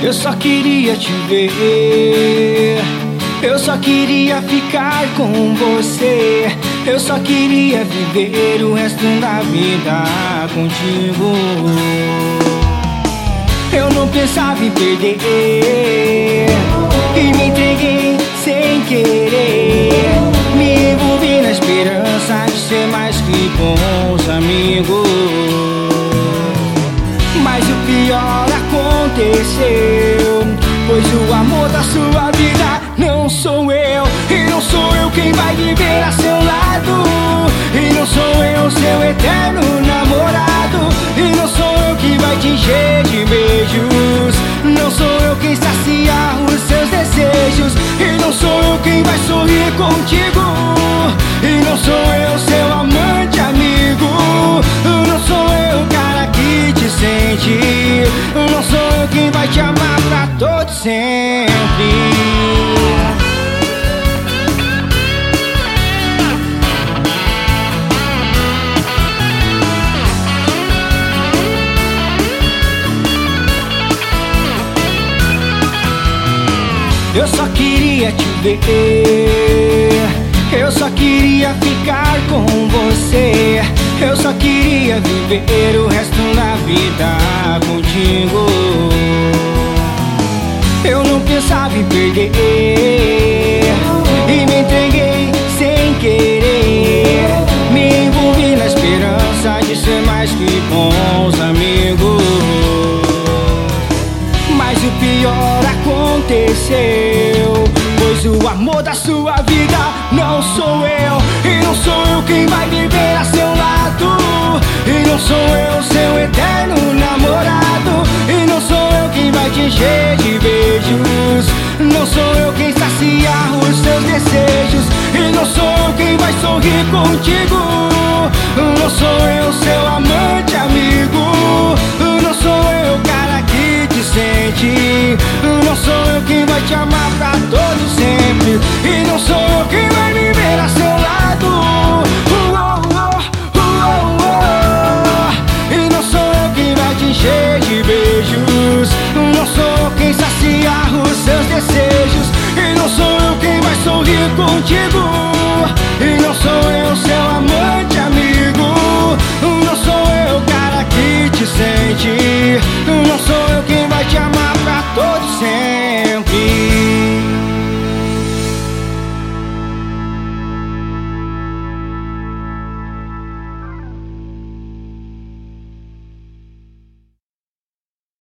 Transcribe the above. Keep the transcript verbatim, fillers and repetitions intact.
Eu só queria te ver, eu só queria ficar com você, eu só queria viver o resto da vida contigo. Eu não pensava em perder e me entreguei sem querer. Me envolvi na esperança de ser mais que bons amigos. Mas o pior aconteceu, pois o amor da sua vida não sou eu. E não sou eu quem vai viver a seu lado, e não sou eu seu eterno namorado, e não sou eu que vai te encher de beijos, não sou eu quem saciar os seus desejos, e não sou eu quem vai sorrir contigo, e não sou eu seu amante amigo, não sou eu o cara que te sente, não sou eu quem vai te amar pra todo sempre. Eu só queria te ver, eu só queria ficar com você, eu só queria viver o resto da vida contigo. Eu não pensava em perder e me entreguei sem querer. Me envolvi na esperança de ser mais que bons amigos. Mas o pior aconteceu, pois o amor da sua vida não sou eu, e não sou eu quem vai viver a seu lado, e não sou eu seu eterno namorado, e não sou eu quem vai te encher de beijos, não sou eu quem saciar os seus desejos, e não sou eu quem vai sorrir contigo, não sou eu seu amante amigo, não sou eu o cara que te sente, não sou eu quem vai te amar pra todo sempre, e não sou eu quem vai viver a seu lado, uh, uh, uh, uh, uh, e não sou eu quem vai te encher de beijos, não sou eu quem saciar os seus desejos, e não sou eu quem vai sorrir contigo.